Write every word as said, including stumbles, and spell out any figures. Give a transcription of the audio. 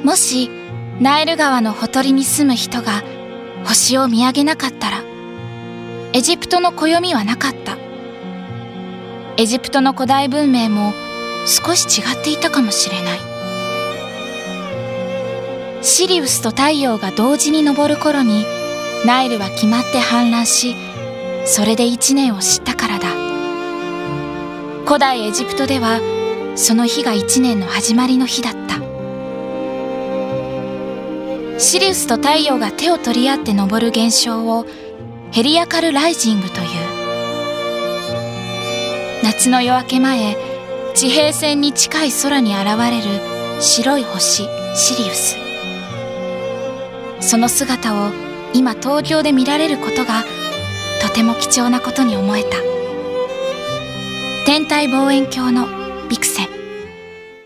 もしナイル川のほとりに住む人が星を見上げなかったら、エジプトの暦はなかった。エジプトの古代文明も少し違っていたかもしれない。シリウスと太陽が同時に昇る頃にナイルは決まって氾濫し、それで一年を知ったからだ。古代エジプトではその日が一年の始まりの日だった。シリウスと太陽が手を取り合って昇る現象をヘリアカルライジングという。夏の夜明け前、地平線に近い空に現れる白い星シリウス。その姿を今東京で見られることがとても貴重なことに思えた。天体望遠鏡のビクセン。